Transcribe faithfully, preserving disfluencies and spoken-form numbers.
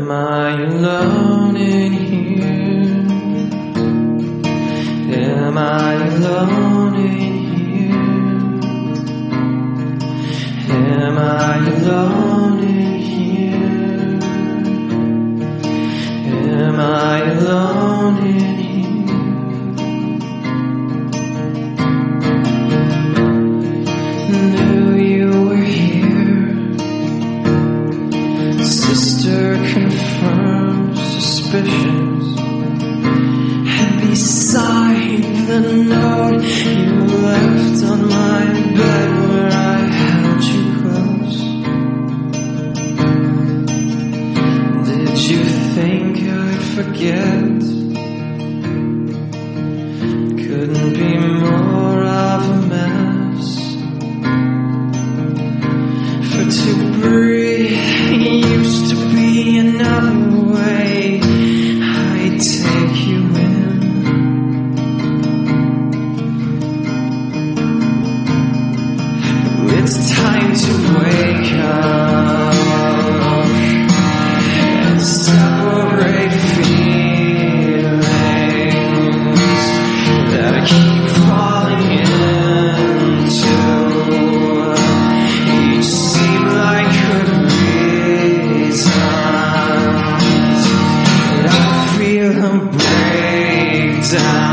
Am I alone in here? Am I alone in here? Am I alone in here? Am I alone in here? Knew you were here. Sister confirmed suspicions. And beside the note you left on my bed where I held you close. Did you think I'd forget? Couldn't be more of a mess. For to breathe used to be another way. I'd take you in. It's time to wake up and separate feelings that I keep falling into. Each seem like good reasons, but I feel a breakdown.